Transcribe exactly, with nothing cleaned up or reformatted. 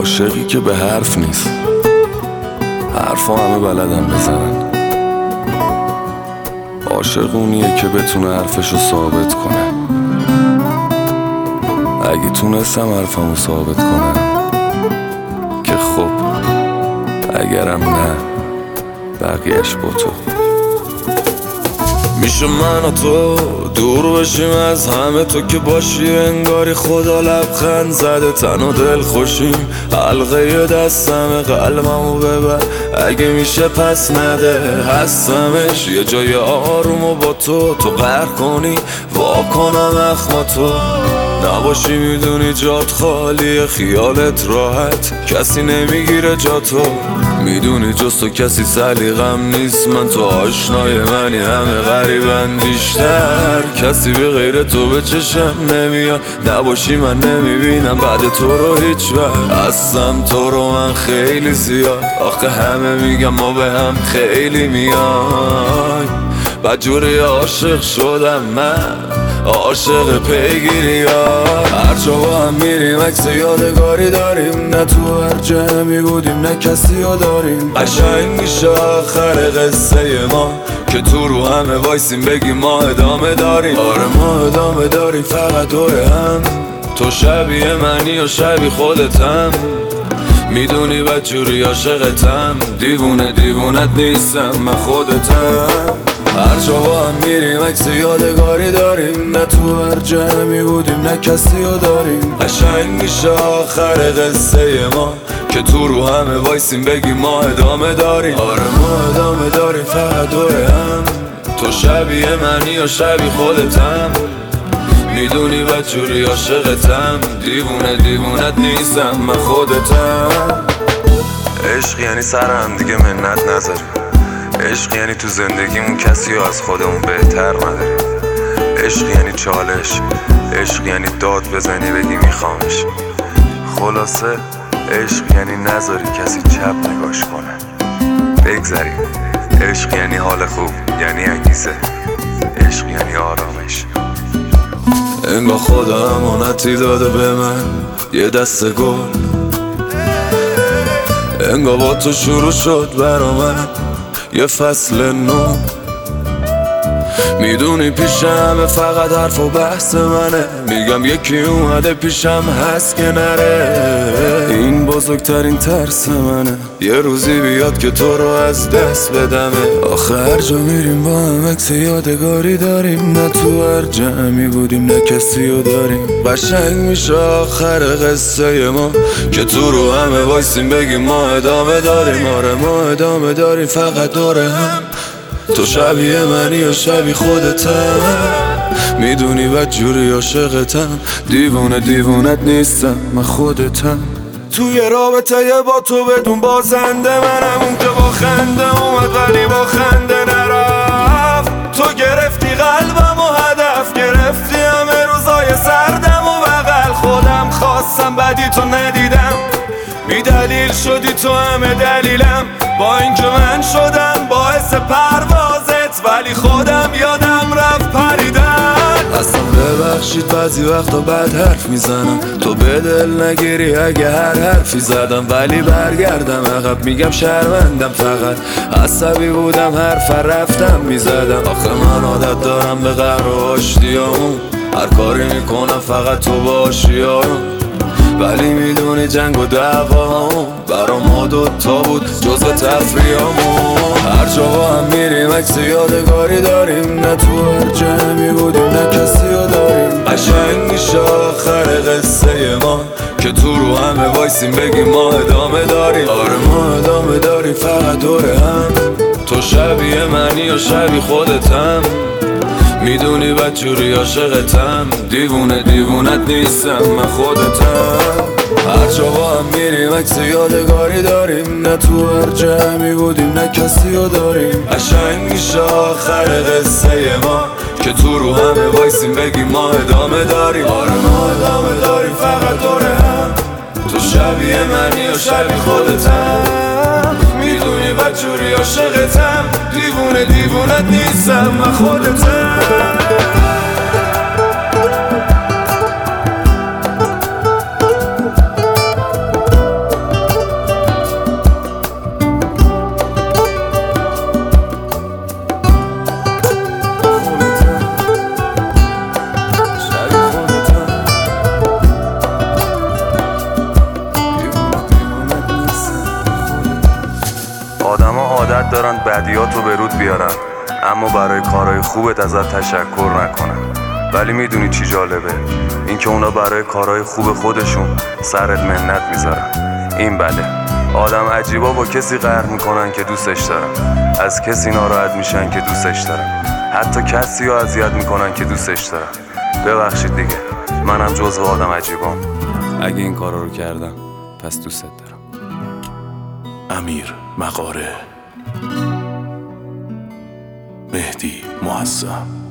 عاشقی که به حرف نیست، حرفا همه بلدن بزنن. عاشق اونیه که بتونه حرفشو ثابت کنه. اگه تونستم حرفمو ثابت کنم که خب، اگرم نه بقیهش با تو. میشه من و تو دور بشیم از همه، تو که باشی انگاری خدا لبخند زده. تن و دل خوشیم، حلقه دستم قلبمو ببر اگه میشه پس نده. هستمش یه جای آرومو با تو، تو قهر کنی واکنم اخما تو نباشی. میدونی جات خالیه، خیالت راحت، کسی نمیگیره جا تو. میدونی جز تو کسی سلیقم نیست، من تو آشنای منی، همه غریبن بیشتر. کسی به غیر تو به چشم نمیاد، نباشی من نمیبینم بعد تو رو هیچ وقت. هستم تو رو من خیلی زیاد، آخه همه میگم ما به هم خیلی میای. بدجوری عاشق شدم من، عاشق پیگیری ها. هر جا با هم میریم عکس یادگاری داریم، نه تو هر جمعی بودیم نه کسی ها داریم. قشنگ میشه آخر قصه ما که تو رو همه وایسیم بگیم ما ادامه داریم. آره ما ادامه داریم فقط دوره هم، تو شبیه منی و شبیه خودتم. میدونی بدجوری عاشقتم، دیوونه دیوونت نیستم من خودتم. هر جا با هم میریم عکس یادگاری داریم، نه تو هر جمعی بودیم نه کسی ها داریم. قشنگ میشه آخر قصه ما که تو رو همه وایسیم بگیم ما ادامه داریم. آره ما ادامه داریم فقط دوره هم، تو شبیه منی و شبیه خودتم. میدونی بدجوری عاشقتم، دیوونه دیوونت نیستم من خودتم. عشق یعنی سر هم دیگه منت نذاریم، عشق یعنی تو زندگیمون کسی رو از خودمون بهتر نداریم. عشق یعنی چالش، عشق یعنی داد بزنی بگی میخوامش. خلاصه عشق یعنی نذاری کسی چپ نگاش کنه، بگذریم. عشق یعنی حال خوب، یعنی انگیزه، عشق یعنی آرامش. انگار خدا امانتی داده به من یه دسته گل، انگار با تو شروع شد برا من یه فصل نو. میدونی پیشم فقط حرف و بحث منه، میگم یکی اومده پیشم هست که نره. این بزرگترین ترس منه یه روزی بیاد که تو رو از دست بدمه. آخه هر جا میریم با هم عکس یادگاری داریم، نه تو هر جمعی بودیم نه کسی رو داریم. قشنگ میشه آخر قصه ما که تو رو همه وایسیم بگیم ما ادامه داریم. آره ما ادامه داریم فقط دوره هم، تو شبیه منی و شبیه خودتم. میدونی بدجوری عاشقتم، دیوونه دیوونت نیستم من خودتم. توی رابطه با تو بدون بازنده، منم اون که با خنده اومد ولی با خنده نرفت. تو گرفتی قلبم و هدف گرفتی همه روزای سردم و بغل خودم خواستم بدی تو ندیدم. بی دلیل شدی تو همه دلیلم، با اینکه من شدم باعث پروازت ولی خودم یادم رفت پریدن. اصلا ببخشید بعضی وقتا بد حرف میزنم، تو به دل نگیری اگه هر حرفی زدم. ولی برگردم عقب میگم شرمندم، فقط عصبی بودم حرف رفتم میزدم. آخه من عادت دارم به قهر و آشتیامون، هر کاری میکنم فقط تو باشی آروم. ولی میدونی جنگ و دعوامون برا ما دوتا بود جزو تفریامون. هر جا با هم میریم عکس یادگاری داریم، نه تو هر جمعی بودیم نه کسی رو داریم. قشنگ میشه آخر قصه ما که تو رو همه وایسیم بگیم ما ادامه داریم. آره ما ادامه داریم فقط دوره هم، تو شبیه منی و شبیه خودتم. میدونی بدجوری عاشقتم، دیوونه دیوونت نیستم من خودتم. هر جا با هم میریم عکس یادگاری داریم، نه تو هر جمعی بودیم نه کسی رو داریم. قشنگ میشه آخر قصه ما که تو رو همه وایسیم بگیم ما ادامه داریم. آره ما ادامه داریم فقط دوره هم، تو شبیه منی و شبیه خودتم. میدونی بدجوری عاشقتم، دیوونه دیوونت نیستم من خودتم. دارن بدیاتو به رود بیارن، اما برای کارهای خوبت ازت تشکر نکنن. ولی میدونی چی جالبه؟ اینکه اونا برای کارهای خوب خودشون سرت منت میذارن. این بله، آدم عجیبا با کسی قهر میکنن که دوستش دارن، از کسی ناراحت میشن که دوستش دارن، حتی کسی رو اذیت میکنن که دوستش دارن. ببخشید دیگه، منم جزو آدم عجیبام. اگه این کارا رو کردم پس دوستت دارم. امیر مغاره، مهدی معظم.